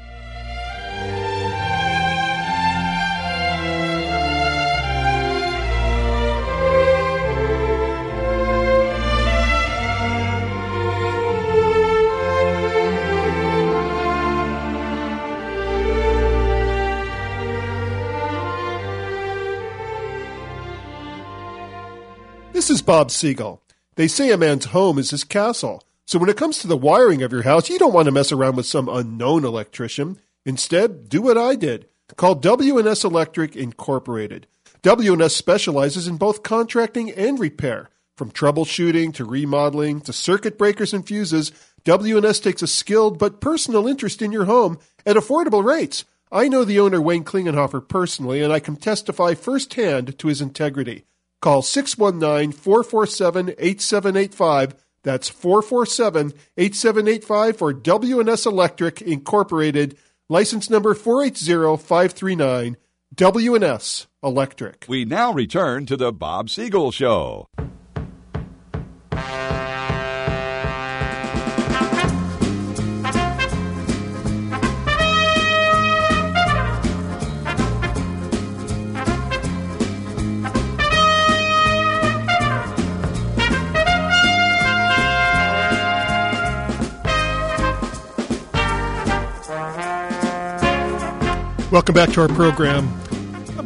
This is Bob Siegel. They say a man's home is his castle. So when it comes to the wiring of your house, you don't want to mess around with some unknown electrician. Instead, do what I did. Call W and S Electric Incorporated. W and S specializes in both contracting and repair. From troubleshooting to remodeling to circuit breakers and fuses, W and S takes a skilled but personal interest in your home at affordable rates. I know the owner, Wayne Klingenhofer, personally, and I can testify firsthand to his integrity. Call six one nine, four four seven, eight seven eight five. That's four four seven, eight seven eight five for W and S Electric Incorporated. License number four eight zero, five three nine. W and S Electric. We now return to the Bob Siegel Show. Welcome back to our program.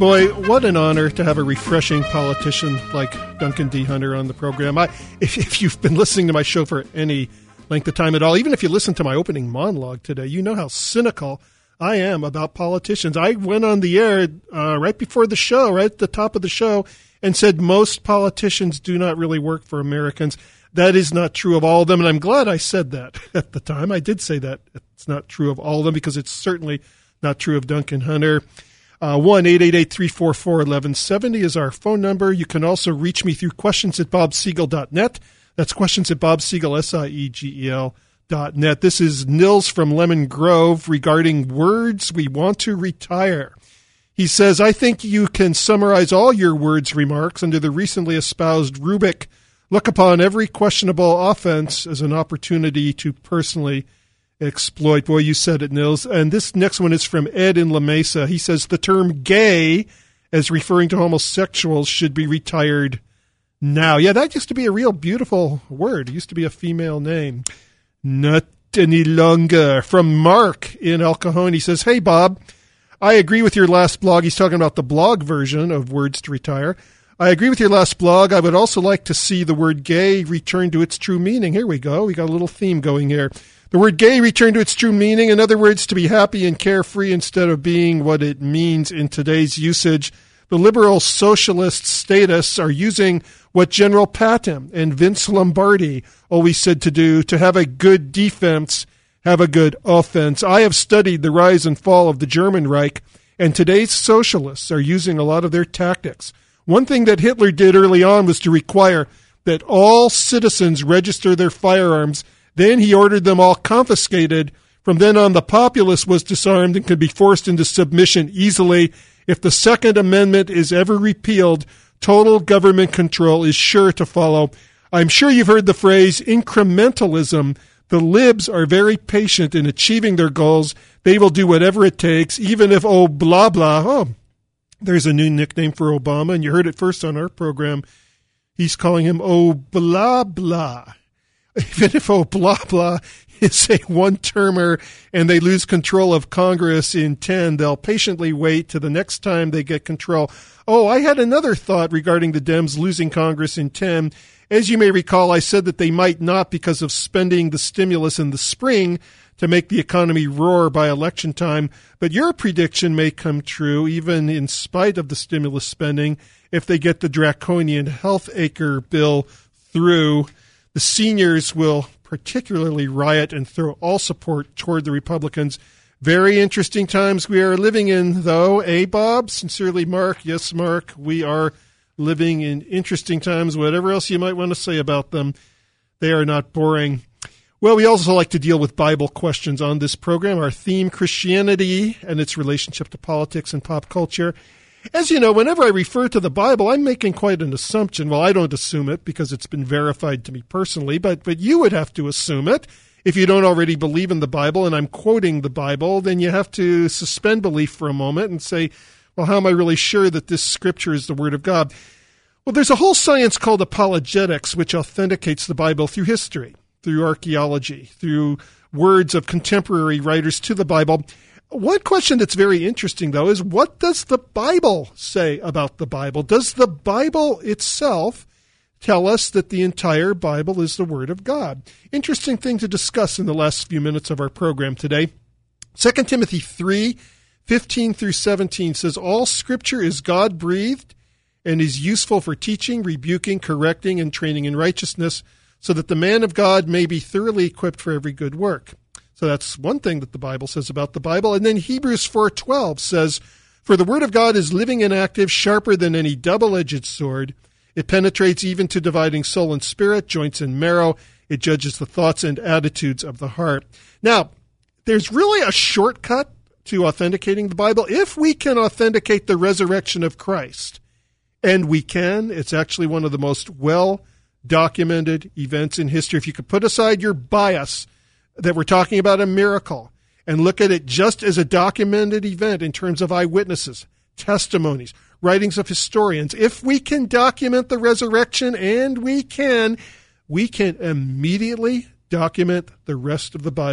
Boy, what an honor to have a refreshing politician like Duncan D. Hunter on the program. I, if, if you've been listening to my show for any length of time at all, even if you listened to my opening monologue today, you know how cynical I am about politicians. I went on the air uh, right before the show, right at the top of the show, and said most politicians do not really work for Americans. That is not true of all of them, and I'm glad I said that at the time. I did say that it's not true of all of them because it's certainly not true of Duncan Hunter. Uh, one eight eight eight, three four four, one one seven zero is our phone number. You can also reach me through questions at bob siegel dot net. That's questions at Bob Siegel, S I E G E L dot net. This is Nils from Lemon Grove regarding words we want to retire. He says, I think you can summarize all your words remarks under the recently espoused rubric, look upon every questionable offense as an opportunity to personally exploit. Boy, you said it, Nils. And this next one is from Ed in La Mesa. He says the term gay, as referring to homosexuals, should be retired now. Yeah, that used to be a real beautiful word. It used to be a female name. Not any longer. From Mark in El Cajon. He says, hey, Bob, I agree with your last blog. He's talking about the blog version of Words to Retire. I agree with your last blog. I would also like to see the word gay return to its true meaning. Here we go. We got a little theme going here. The word gay return to its true meaning. In other words, to be happy and carefree instead of being what it means in today's usage. The liberal socialist statists are using what General Patton and Vince Lombardi always said to do, to have a good defense, have a good offense. I have studied the rise and fall of the German Reich, and today's socialists are using a lot of their tactics. One thing that Hitler did early on was to require that all citizens register their firearms. Then he ordered them all confiscated. From then on, the populace was disarmed and could be forced into submission easily. If the Second Amendment is ever repealed, total government control is sure to follow. I'm sure you've heard the phrase incrementalism. The libs are very patient in achieving their goals. They will do whatever it takes, even if, oh, blah, blah. Oh, there's a new nickname for Obama, and you heard it first on our program. He's calling him, oh, blah, blah. Even if, oh, blah, blah is a one-termer and they lose control of Congress in ten, they'll patiently wait to the next time they get control. Oh, I had another thought regarding the Dems losing Congress in ten. As you may recall, I said that they might not because of spending the stimulus in the spring to make the economy roar by election time. But your prediction may come true, even in spite of the stimulus spending, if they get the draconian health acre bill through. The seniors will particularly riot and throw all support toward the Republicans. Very interesting times we are living in, though. Eh, Bob? Sincerely, Mark. Yes, Mark. We are living in interesting times. Whatever else you might want to say about them, they are not boring. Well, we also like to deal with Bible questions on this program. Our theme, Christianity and its relationship to politics and pop culture. As you know, whenever I refer to the Bible, I'm making quite an assumption. Well, I don't assume it because it's been verified to me personally, but but you would have to assume it. If you don't already believe in the Bible and I'm quoting the Bible, then you have to suspend belief for a moment and say, well, how am I really sure that this scripture is the Word of God? Well, there's a whole science called apologetics, which authenticates the Bible through history, through archaeology, through words of contemporary writers to the Bible. One question that's very interesting, though, is what does the Bible say about the Bible? Does the Bible itself tell us that the entire Bible is the Word of God? Interesting thing to discuss in the last few minutes of our program today. Second Timothy three, fifteen through seventeen says, all Scripture is God-breathed and is useful for teaching, rebuking, correcting, and training in righteousness, so that the man of God may be thoroughly equipped for every good work. So that's one thing that the Bible says about the Bible. And then Hebrews four twelve says, for the Word of God is living and active, sharper than any double-edged sword. It penetrates even to dividing soul and spirit, joints and marrow. It judges the thoughts and attitudes of the heart. Now, there's really a shortcut to authenticating the Bible. If we can authenticate the resurrection of Christ, and we can, it's actually one of the most well-documented events in history. If you could put aside your bias that we're talking about a miracle and look at it just as a documented event in terms of eyewitnesses, testimonies, writings of historians, if we can document the resurrection, and we can, we can immediately document the rest of the Bible.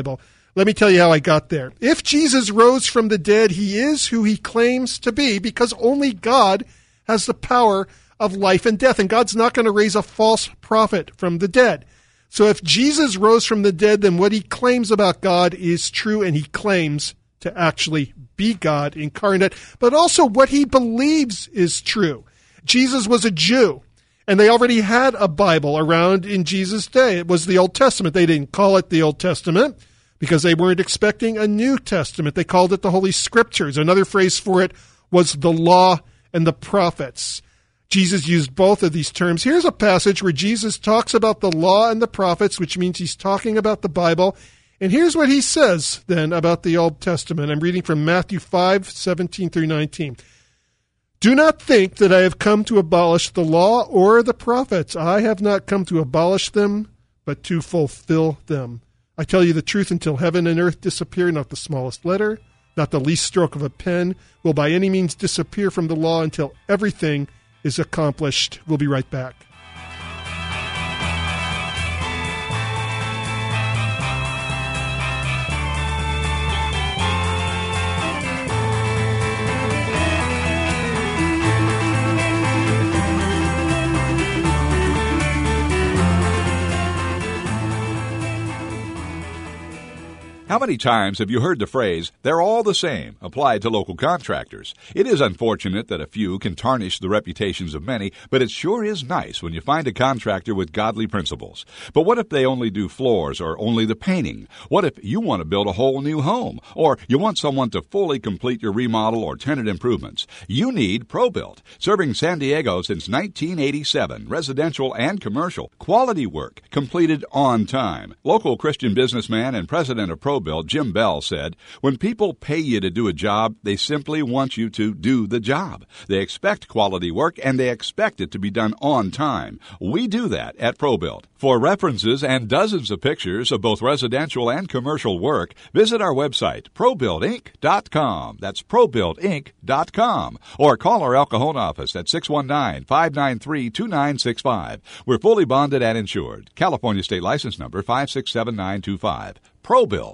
Let me tell you how I got there. If Jesus rose from the dead, he is who he claims to be, because only God has the power of life and death, and God's not going to raise a false prophet from the dead. So if Jesus rose from the dead, then what he claims about God is true, and he claims to actually be God incarnate, but also what he believes is true. Jesus was a Jew, and they already had a Bible around in Jesus' day. It was the Old Testament. They didn't call it the Old Testament because they weren't expecting a New Testament. They called it the Holy Scriptures. Another phrase for it was the law and the prophets. Jesus used both of these terms. Here's a passage where Jesus talks about the law and the prophets, which means he's talking about the Bible. And here's what he says then about the Old Testament. I'm reading from Matthew five, seventeen through nineteen. Do not think that I have come to abolish the law or the prophets. I have not come to abolish them, but to fulfill them. I tell you the truth, until heaven and earth disappear, not the smallest letter, not the least stroke of a pen will by any means disappear from the law until everything is accomplished. We'll be right back. How many times have you heard the phrase, they're all the same, applied to local contractors? It is unfortunate that a few can tarnish the reputations of many, but it sure is nice when you find a contractor with godly principles. But what if they only do floors or only the painting? What if you want to build a whole new home? Or you want someone to fully complete your remodel or tenant improvements? You need ProBuilt, serving San Diego since nineteen eighty-seven, residential and commercial. Quality work, completed on time. Local Christian businessman and president of ProBuilt, Jim Bell, said, when people pay you to do a job, they simply want you to do the job. They expect quality work, and they expect it to be done on time. We do that at ProBuilt. For references and dozens of pictures of both residential and commercial work, visit our website, pro built inc dot com. That's pro built inc dot com. Or call our El Cajon office at six one nine, five nine three, two nine six five. We're fully bonded and insured. California State License Number five six seven nine two five. ProBuilt.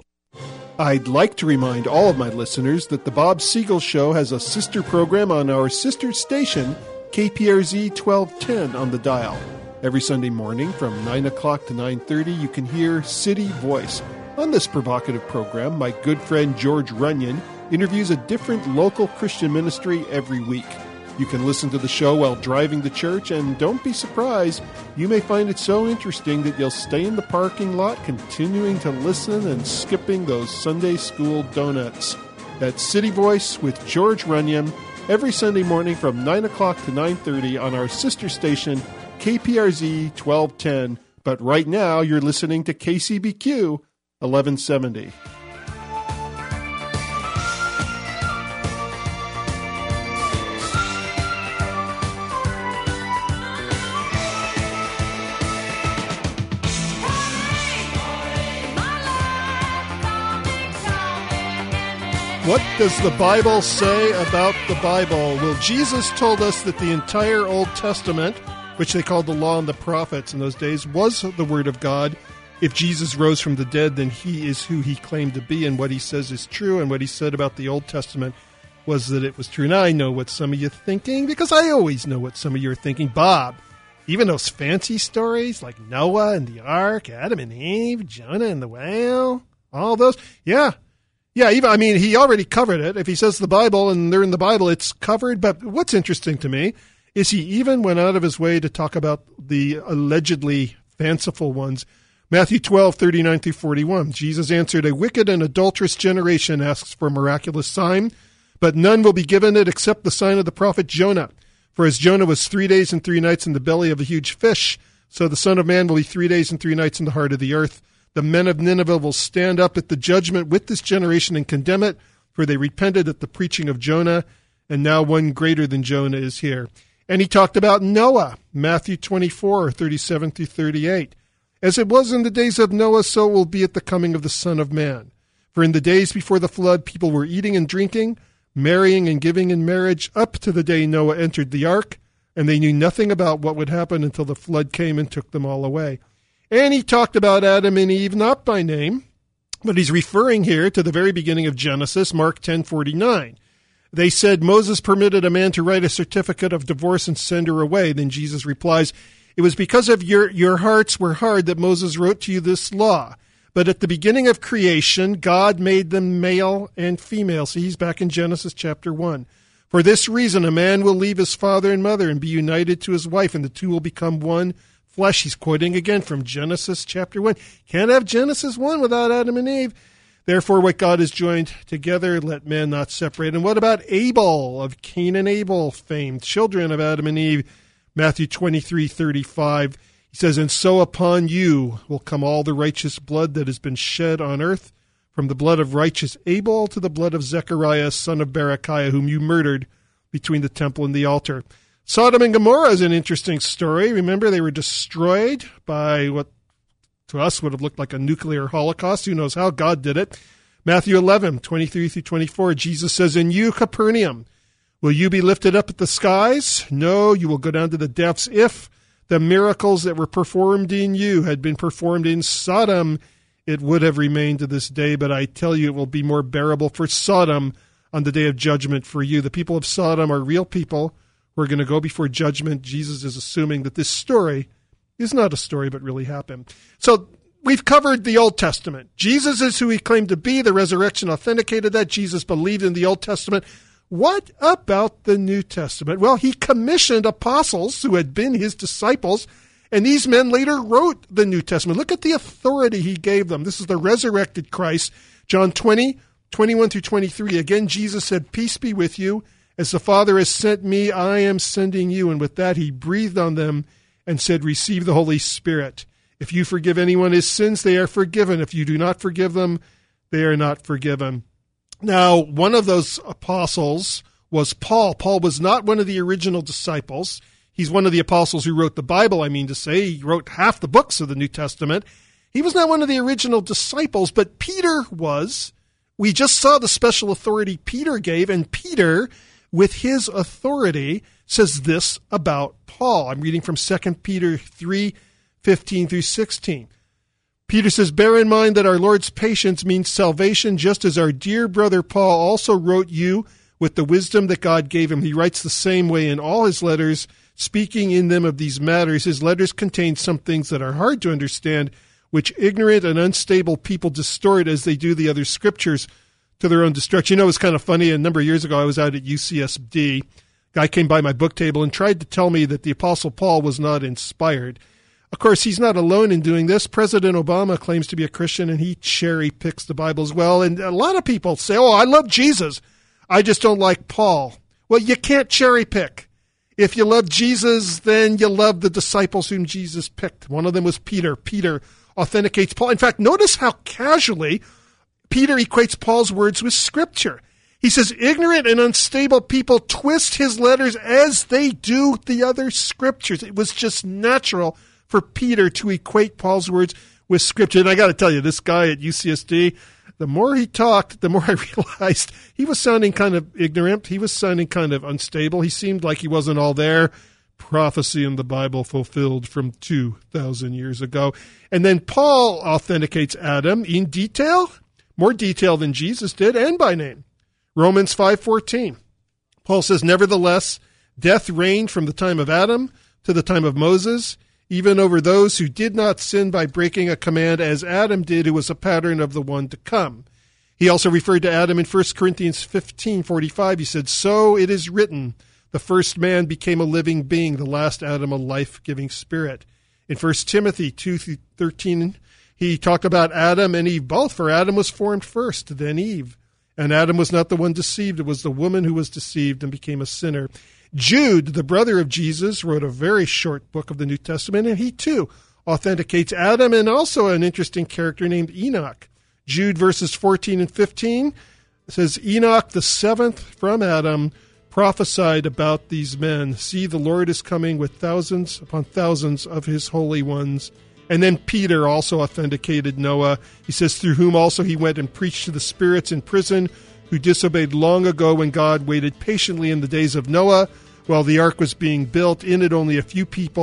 I'd like to remind all of my listeners that the Bob Siegel Show has a sister program on our sister station, K P R Z twelve ten on the dial. Every Sunday morning from nine o'clock to nine thirty, you can hear City Voice. On this provocative program, my good friend George Runyon interviews a different local Christian ministry every week. You can listen to the show while driving to church, and don't be surprised. You may find it so interesting that you'll stay in the parking lot continuing to listen and skipping those Sunday school donuts. That's City Voice with George Runyon every Sunday morning from nine o'clock to nine thirty on our sister station, K P R Z twelve ten. But right now, you're listening to K C B Q eleven seventy. What does the Bible say about the Bible? Well, Jesus told us that the entire Old Testament, which they called the Law and the Prophets in those days, was the Word of God. If Jesus rose from the dead, then he is who he claimed to be, and what he says is true, and what he said about the Old Testament was that it was true. Now, I know what some of you are thinking, because I always know what some of you are thinking. Bob, even those fancy stories like Noah and the Ark, Adam and Eve, Jonah and the whale, all those, yeah. Yeah, even I mean, he already covered it. If he says the Bible and they're in the Bible, it's covered. But what's interesting to me is he even went out of his way to talk about the allegedly fanciful ones. Matthew twelve, thirty-nine through forty-one. Jesus answered, a wicked and adulterous generation asks for a miraculous sign, but none will be given it except the sign of the prophet Jonah. For as Jonah was three days and three nights in the belly of a huge fish, so the Son of Man will be three days and three nights in the heart of the earth. The men of Nineveh will stand up at the judgment with this generation and condemn it, for they repented at the preaching of Jonah, and now one greater than Jonah is here. And he talked about Noah, Matthew twenty-four, thirty-seven through thirty-eight. As it was in the days of Noah, so it will be at the coming of the Son of Man. For in the days before the flood, people were eating and drinking, marrying and giving in marriage, up to the day Noah entered the ark, and they knew nothing about what would happen until the flood came and took them all away. And he talked about Adam and Eve, not by name, But he's referring here to the very beginning of Genesis, Mark ten forty-nine. They said, Moses permitted a man to write a certificate of divorce and send her away. Then Jesus replies, it was because of your, your hearts were hard that Moses wrote to you this law. But at the beginning of creation, God made them male and female. See, he's back in Genesis chapter one. For this reason, a man will leave his father and mother and be united to his wife, and the two will become one flesh. He's quoting again from Genesis chapter one. Can't have Genesis one without Adam and Eve. Therefore, what God has joined together, let man not separate. And what about Abel, of Cain and Abel fame, children of Adam and Eve? Matthew twenty-three thirty-five. He says, and so upon you will come all the righteous blood that has been shed on earth, from the blood of righteous Abel to the blood of Zechariah, son of Berechiah, whom you murdered between the temple and the altar. Sodom and Gomorrah is an interesting story. Remember, they were destroyed by what to us would have looked like a nuclear holocaust. Who knows how? God did it. Matthew eleven twenty-three through twenty-four, Jesus says, and you, Capernaum, will you be lifted up at the skies? No, you will go down to the depths. If the miracles that were performed in you had been performed in Sodom, it would have remained to this day. But I tell you, it will be more bearable for Sodom on the day of judgment for you. The people of Sodom are real people who are going to go before judgment. Jesus is assuming that this story is not a story, but really happened. So we've covered the Old Testament. Jesus is who he claimed to be. The resurrection authenticated that. Jesus believed in the Old Testament. What about the New Testament? Well, he commissioned apostles who had been his disciples, and these men later wrote the New Testament. Look at the authority he gave them. This is the resurrected Christ. John twenty, twenty-one through twenty-three. Again, Jesus said, peace be with you. As the Father has sent me, I am sending you. And with that, he breathed on them and said, receive the Holy Spirit. If you forgive anyone his sins, they are forgiven. If you do not forgive them, they are not forgiven. Now, one of those apostles was Paul. Paul was not one of the original disciples. He's one of the apostles who wrote the Bible, I mean to say. He wrote half the books of the New Testament. He was not one of the original disciples, but Peter was. We just saw the special authority Peter gave, and Peter, with his authority, says this about Paul. I'm reading from Second Peter three, fifteen through sixteen. Peter says, bear in mind that our Lord's patience means salvation, just as our dear brother Paul also wrote you with the wisdom that God gave him. He writes the same way in all his letters, speaking in them of these matters. His letters contain some things that are hard to understand, which ignorant and unstable people distort as they do the other scriptures to their own destruction. You know, it was kind of funny. A number of years ago, I was out at U C S D. A guy came by my book table and tried to tell me that the Apostle Paul was not inspired. Of course, he's not alone in doing this. President Obama claims to be a Christian, and he cherry picks the Bible as well. And a lot of people say, oh, I love Jesus. I just don't like Paul. Well, you can't cherry pick. If you love Jesus, then you love the disciples whom Jesus picked. One of them was Peter. Peter authenticates Paul. In fact, notice how casually Peter equates Paul's words with Scripture. He says, ignorant and unstable people twist his letters as they do the other Scriptures. It was just natural for Peter to equate Paul's words with Scripture. And I got to tell you, this guy at U C S D, the more he talked, the more I realized he was sounding kind of ignorant. He was sounding kind of unstable. He seemed like he wasn't all there. Prophecy in the Bible fulfilled from two thousand years ago. And then Paul authenticates Adam in detail, more detail than Jesus did, and by name. Romans five fourteen. Paul says, nevertheless, death reigned from the time of Adam to the time of Moses, even over those who did not sin by breaking a command as Adam did, who was a pattern of the one to come. He also referred to Adam in First Corinthians fifteen forty-five. He said, so it is written, the first man became a living being, the last Adam a life-giving spirit. In First Timothy two thirteen, he talked about Adam and Eve both, for Adam was formed first, then Eve. And Adam was not the one deceived, it was the woman who was deceived and became a sinner. Jude, the brother of Jesus, wrote a very short book of the New Testament, and he too authenticates Adam and also an interesting character named Enoch. Jude verses fourteen and fifteen says, Enoch, the seventh from Adam, prophesied about these men. See, the Lord is coming with thousands upon thousands of his holy ones. And then Peter also authenticated Noah. He says, through whom also he went and preached to the spirits in prison, who disobeyed long ago when God waited patiently in the days of Noah while the ark was being built. In it only a few people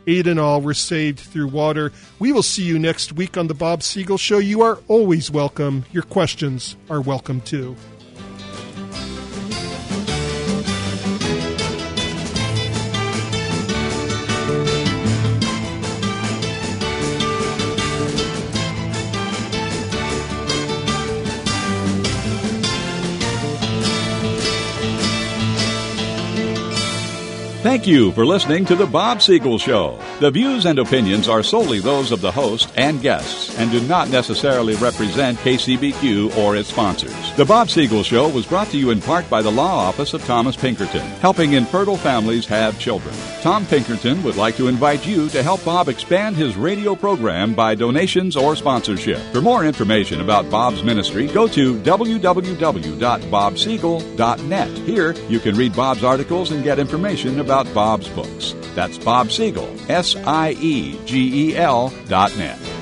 Eight in all were saved through water. We will see you next week on The Bob Siegel Show. You are always welcome. Your questions are welcome too. Thank you for listening to The Bob Siegel Show. The views and opinions are solely those of the host and guests and do not necessarily represent K C B Q or its sponsors. The Bob Siegel Show was brought to you in part by the Law Office of Thomas Pinkerton, helping infertile families have children. Tom Pinkerton would like to invite you to help Bob expand his radio program by donations or sponsorship. For more information about Bob's ministry, go to w w w dot bob siegel dot net. Here, you can read Bob's articles and get information about Bob's books. That's Bob Siegel, S I E G E L dot net.